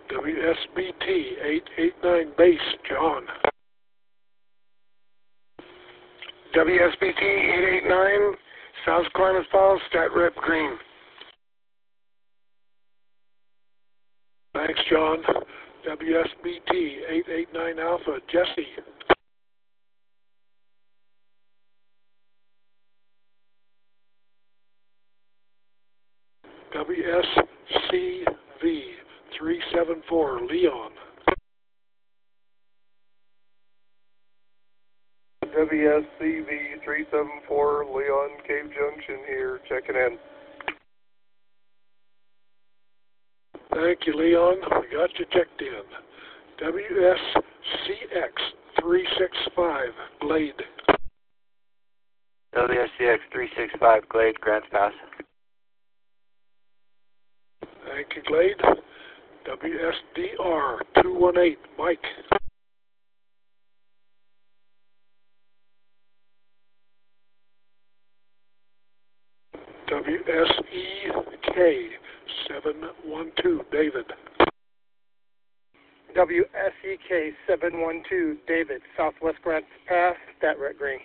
WSBT 889 base, John. WSBT 889, South Klamath Falls, Stat Rep Green. Thanks, John. WSBT 889 Alpha, Jesse. WSCV 374, Leon. WSCV 374, Leon, Cave Junction here, checking in. Thank you, Leon. We got you checked in. WSCX 365, Glade. WSCX 365, Glade, Grants Pass. Thank you, Glade. WSDR 218, Mike. WSEK 712, David. WSEK 712, David, Southwest Grants Pass, Stat Rep Green.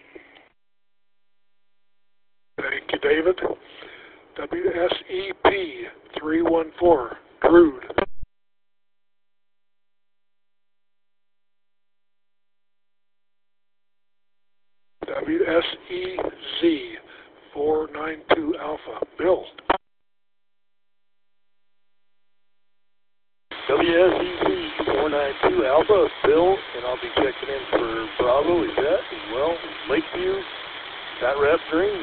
Thank you, David. WSEP 314, Drude. WSEZ 492 Alpha, Bill. WSEZ 492 Alpha, Bill, and I'll be checking in for Bravo, Yvette, as well, Lakeview, Stat Rep Green.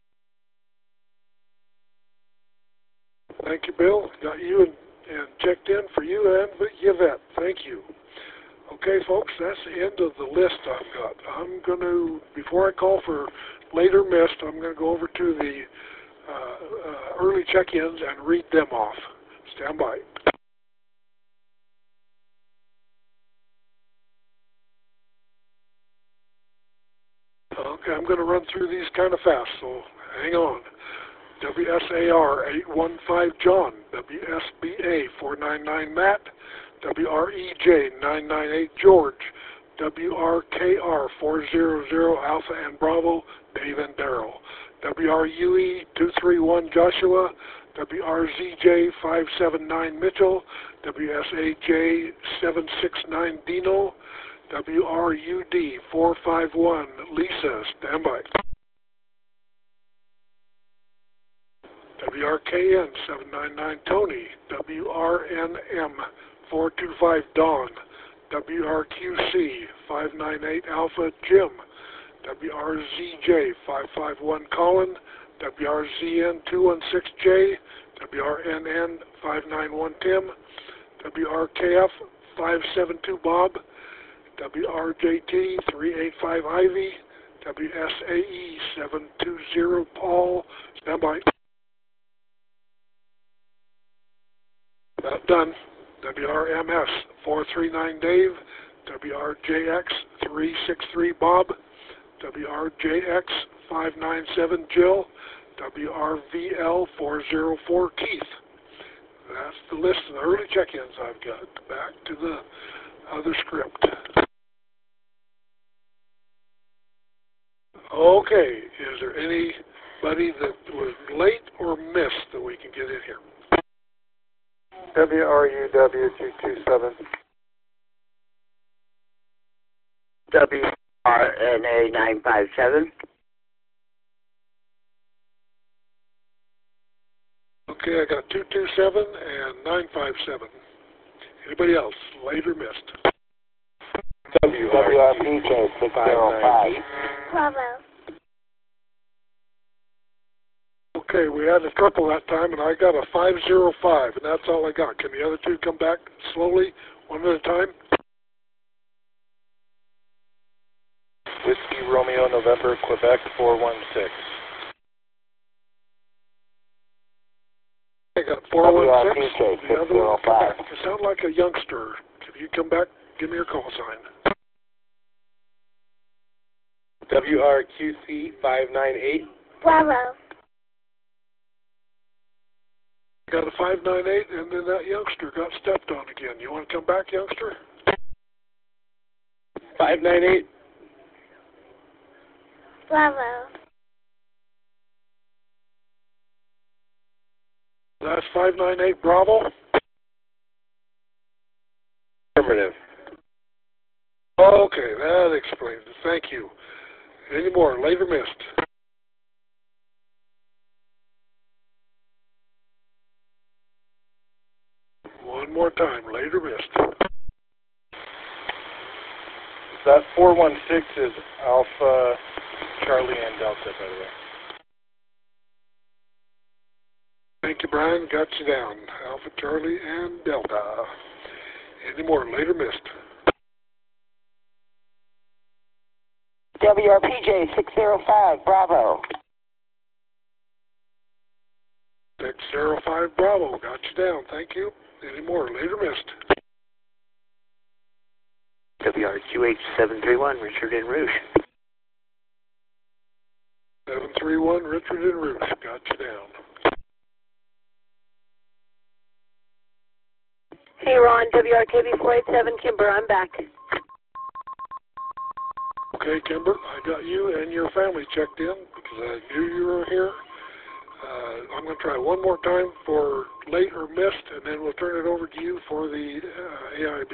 Thank you, Bill. Got you and checked in for you and Yvette. Thank you. Okay, folks, that's the end of the list I've got. I'm going to, before I call for later missed, I'm going to go over to the early check-ins and read them off. Stand by. Okay, I'm going to run through these kind of fast, so hang on. WSAR 815 John, WSBA 499 Matt, WREJ 998 George, WRKR 400 Alpha and Bravo, Dave and Daryl, WRUE 231 Joshua, WRZJ 579 Mitchell, WSAJ 769 Dino, WRUD 451 Lisa, standby. WRKN 799 Tony, WRNM 425 Dawn, WRQC 598 Alpha Jim, WRZJ 551 Colin, WRZN 216J, WRNN 591 Tim, WRKF 572 Bob, WRJT 385 Ivy, WSAE 720 Paul, standby. About done. WRMS 439 Dave, WRJX 363 Bob, WRJX 597 Jill, WRVL 404 Keith. That's the list of the early check-ins I've got. Back to the other script. Okay, is there anybody that was late or missed that we can get in here? WRUW 227. WRNA 957. Okay, I got 227 and 957. Anybody else, late or missed? WRPK 605. Bravo. Okay, we had a couple that time, and I got a 505, and that's all I got. Can the other two come back slowly, one at a time? Whiskey Romeo November, Quebec 416. I got 416. WRPK The other one, come back. 605. You sound like a youngster. If you come back, give me your call sign. WRQC 598. Bravo. Got a 598, and then that youngster got stepped on again. You want to come back, youngster? 598. Bravo. That's 598 Bravo. Affirmative. Okay, that explains it. Thank you. Any more? Later missed. One more time. Later missed. That 416 is Alpha, Charlie, and Delta, by the way. Thank you, Brian. Got you down. Alpha, Charlie, and Delta. Any more? Later missed. WRPJ 605, Bravo. 605 Bravo. Got you down. Thank you. Any more? Later missed. WRQH 731, Richard and Rouge. 731 Richard and Rouge. Got you down. Hey, Ron, WRKB 487, Kimber, I'm back. Okay, Kimber, I got you and your family checked in because I knew you were here. I'm going to try one more time for late or missed, and then we'll turn it over to you for the AIB.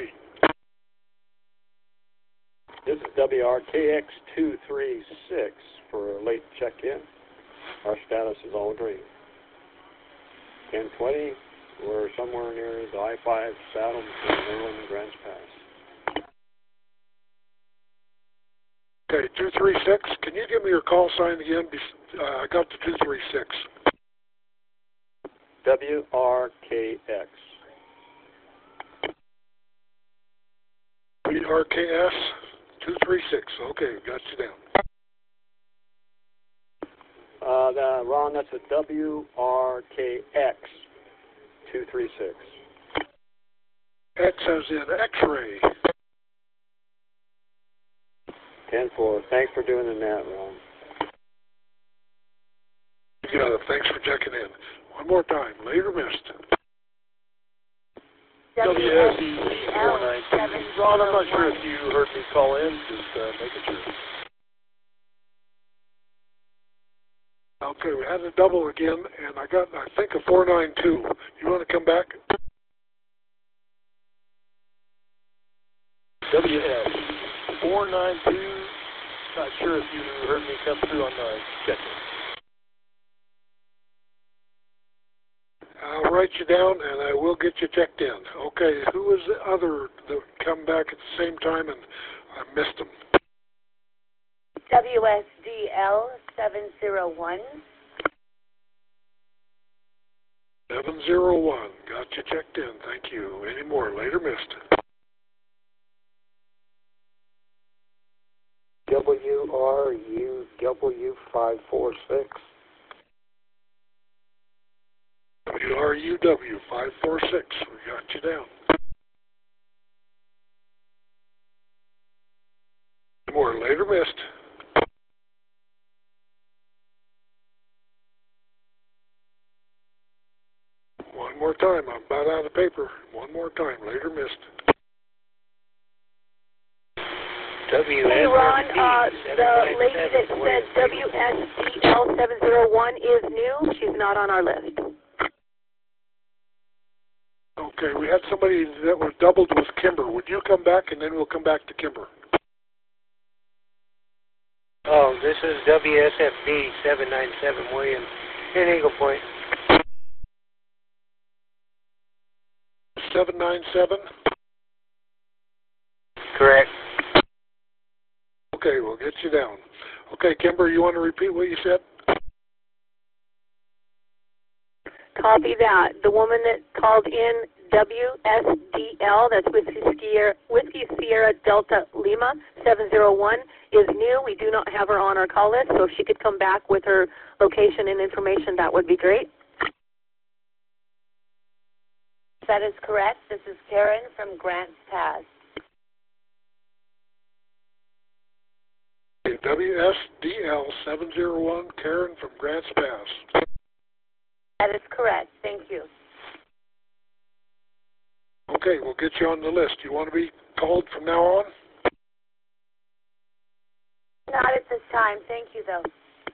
This is WRKX236 for a late check-in. Our status is all green. 1020, we're somewhere near the I-5 saddle between Maryland and Grants Pass. Okay, 236, can you give me your call sign again? I got the 236. WRKX. WRKS 236. Okay, got you down. Ron, that's a WRKX 236. X as in X-ray. 10-4. Thanks for doing the net, Ron. You got it. Thanks for checking in. One more time. Later missed. WSE 492. Ron, I'm not sure if you heard me call in. Just making sure. Okay, we had a double again, and I got, I think, a 492. You want to come back? WS 492. Not sure if you heard me come through on the check-in. I'll write you down, and I will get you checked in. Okay, who was the other that come back at the same time, and I missed them? WSDL 701. 701. Got you checked in. Thank you. Any more? Later missed. WRUW546. WRUW 546. We got you down. Any more? Later missed. One more time. I'm about out of paper. One more time. Later missed. Hey, Ron, the lady that said WSDL 701 is new. She's not on our list. Okay, we had somebody that was doubled with Kimber. Would you come back, and then we'll come back to Kimber? Oh, this is WSFD 797 William in Eagle Point. 797? Correct. Okay, we'll get you down. Okay, Kimber, you want to repeat what you said? Copy that. The woman that called in, WSDL, that's Whiskey Sierra Delta Lima 701, is new. We do not have her on our call list, so if she could come back with her location and information, that would be great. That is correct. This is Karen from Grants Pass. WSDL 701, Karen from Grants Pass. That is correct. Thank you. Okay, we'll get you on the list. You want to be called from now on? Not at this time. Thank you, though.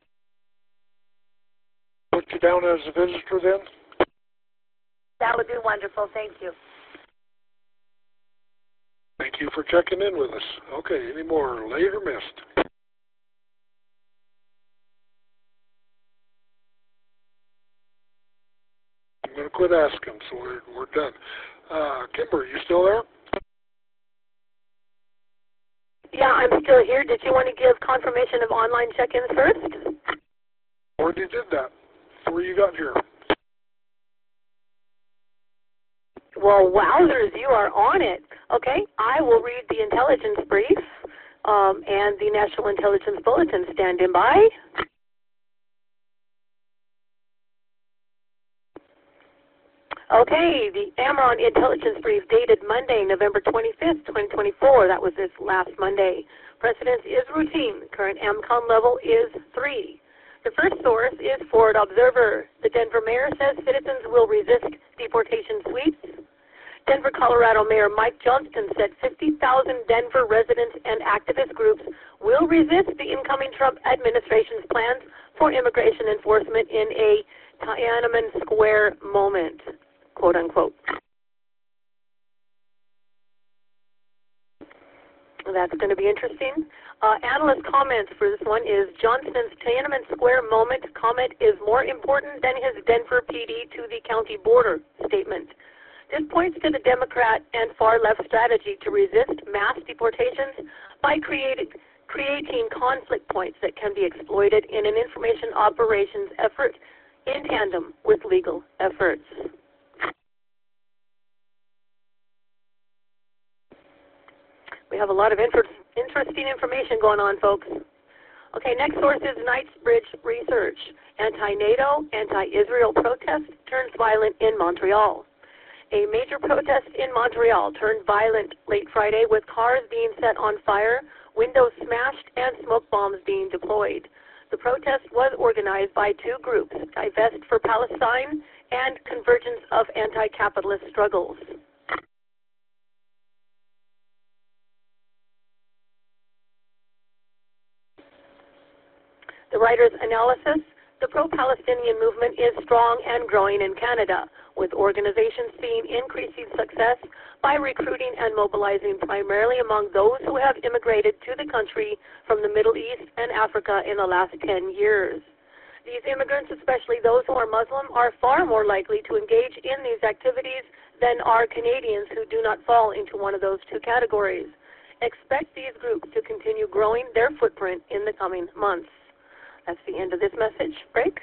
Put you down as a visitor then? That would be wonderful. Thank you. Thank you for checking in with us. Okay, any more late or missed? I'm going to quit asking, so we're done. Kimber, you still there? Yeah, I'm still here. Did you want to give confirmation of online check-ins first? Already did that before you got here. Well, wowzers, you are on it. Okay, I will read the intelligence brief and the National Intelligence Bulletin. Standing by. Okay, the Amaron Intelligence Brief dated Monday, November 25th, 2024. That was this last Monday. Precedence is routine. Current AMCON level is 3. The first source is Ford Observer. The Denver mayor says citizens will resist deportation sweeps. Denver, Colorado Mayor Mike Johnston said 50,000 Denver residents and activist groups will resist the incoming Trump administration's plans for immigration enforcement in a Tiananmen Square moment, quote unquote. That's going to be interesting. Analyst comments for this one is Johnston's Tiananmen Square moment comment is more important than his Denver PD to the county border statement. This points to the Democrat and far-left strategy to resist mass deportations by creating conflict points that can be exploited in an information operations effort in tandem with legal efforts. We have a lot of interesting information going on, folks. Okay, next source is Knightsbridge Research. Anti-NATO, anti-Israel protest turns violent in Montreal. A major protest in Montreal turned violent late Friday with cars being set on fire, windows smashed, and smoke bombs being deployed. The protest was organized by two groups, Divest for Palestine and Convergence of Anti-Capitalist Struggles. The writer's analysis: the pro-Palestinian movement is strong and growing in Canada, with organizations seeing increasing success by recruiting and mobilizing primarily among those who have immigrated to the country from the Middle East and Africa in the last 10 years. These immigrants, especially those who are Muslim, are far more likely to engage in these activities than are Canadians who do not fall into one of those two categories. Expect these groups to continue growing their footprint in the coming months. That's the end of this message. Break.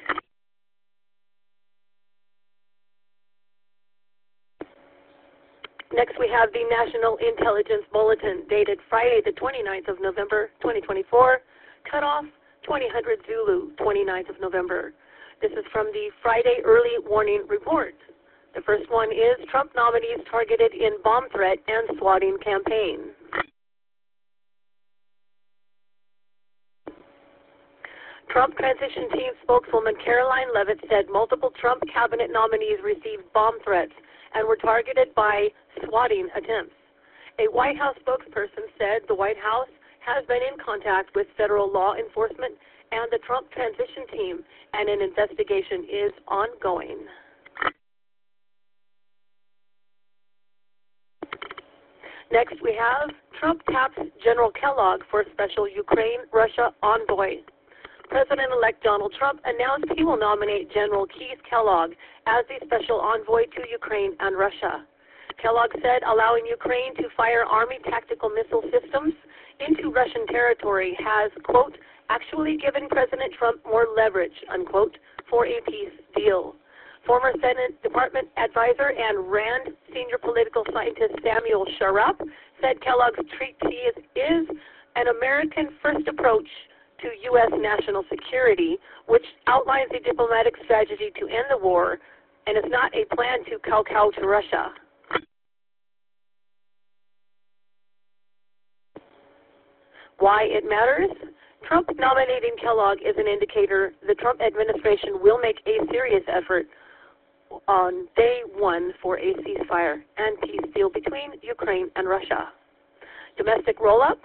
Next, we have the National Intelligence Bulletin, dated Friday, the 29th of November, 2024. Cutoff, 2000 Zulu, 29th of November. This is from the Friday Early Warning Report. The first one is Trump nominees targeted in bomb threat and swatting campaign. Trump transition team spokeswoman Caroline Leavitt said multiple Trump cabinet nominees received bomb threats and were targeted by swatting attempts. A White House spokesperson said the White House has been in contact with federal law enforcement and the Trump transition team, and an investigation is ongoing. Next, we have Trump taps General Kellogg for special Ukraine-Russia envoy. President-elect Donald Trump announced he will nominate General Keith Kellogg as the special envoy to Ukraine and Russia. Kellogg said allowing Ukraine to fire Army tactical missile systems into Russian territory has, quote, actually given President Trump more leverage, unquote, for a peace deal. Former Senate Department advisor and RAND senior political scientist Samuel Sharap said Kellogg's treaty is an American first approach to U.S. national security, which outlines a diplomatic strategy to end the war and is not a plan to kowtow to Russia. Why it matters? Trump nominating Kellogg is an indicator the Trump administration will make a serious effort on day 1 for a ceasefire and peace deal between Ukraine and Russia. Domestic roll-up.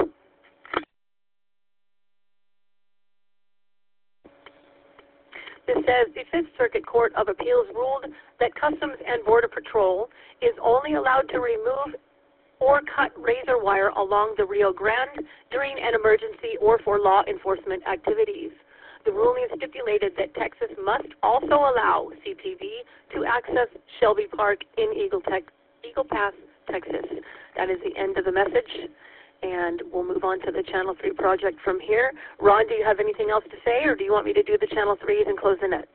This says the Fifth Circuit Court of Appeals ruled that Customs and Border Patrol is only allowed to remove or cut razor wire along the Rio Grande during an emergency or for law enforcement activities. The ruling stipulated that Texas must also allow CTV to access Shelby Park in Eagle Pass, Texas. That is the end of the message, and we'll move on to the Channel 3 project from here. Ron, do you have anything else to say, or do you want me to do the Channel 3s and close the net?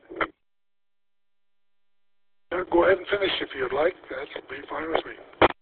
Go ahead and finish if you'd like. That'll be fine with me.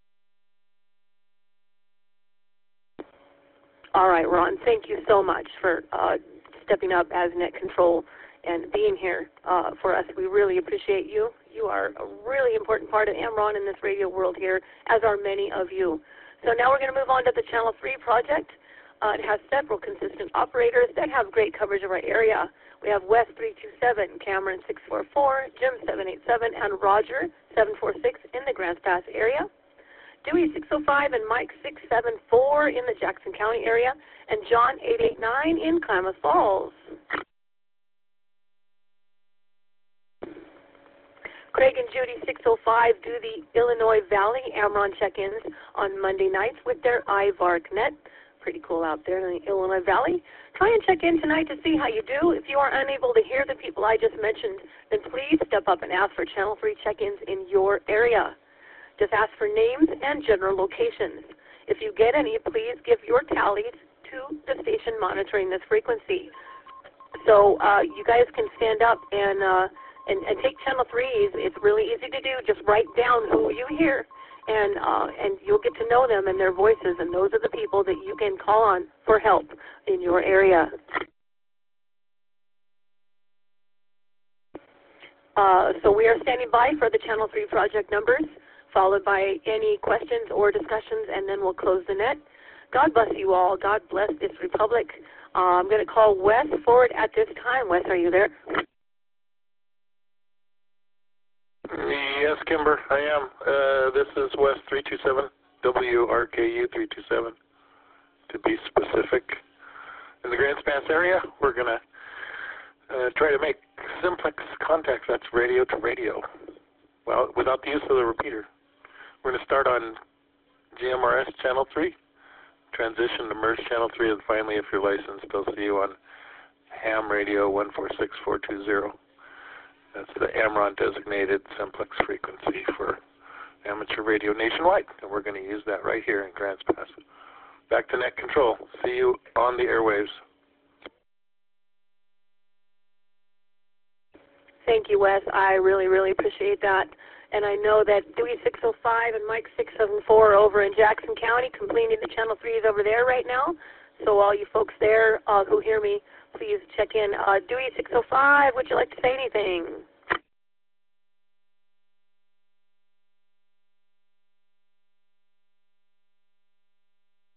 All right, Ron, thank you so much for stepping up as net control and being here for us. We really appreciate you. You are a really important part of Amron in this radio world here, as are many of you. So now we're going to move on to the Channel 3 project. It has several consistent operators that have great coverage of our area. We have West 327, Cameron 644, Jim 787, and Roger 746 in the Grants Pass area. Dewey 605 and Mike 674 in the Jackson County area, and John 889 in Klamath Falls. Craig and Judy 605 do the Illinois Valley Amron check-ins on Monday nights with their iVarknet. Pretty cool out there in the Illinois Valley. Try and check in tonight to see how you do. If you are unable to hear the people I just mentioned, then please step up and ask for Channel 3 check-ins in your area. Just ask for names and general locations. If you get any, please give your tallies to the station monitoring this frequency. So you guys can stand up and take Channel 3s. It's really easy to do. Just write down who you hear, and you'll get to know them and their voices, and those are the people that you can call on for help in your area. So we are standing by for the Channel 3 project numbers, followed by any questions or discussions, and then we'll close the net. God bless you all. God bless this republic. I'm going to call Wes forward at this time. Wes, are you there? Yes, Kimber, I am. This is West 327, WRKU 327, to be specific. In the Grants Pass area, we're going to try to make simplex contacts. That's radio to radio, well, without the use of the repeater. We're going to start on GMRS Channel 3, transition to MERS Channel 3, and finally, if you're licensed, they'll see you on ham radio 146420. That's the Amron designated simplex frequency for amateur radio nationwide, and we're going to use that right here in Grants Pass. Back to net control. See you on the airwaves. Thank you, Wes. I really, really appreciate that. And I know that Dewey 605 and Mike 674 are over in Jackson County completing the Channel 3s over there right now. So all you folks there who hear me, please check in. Dewey 605, would you like to say anything?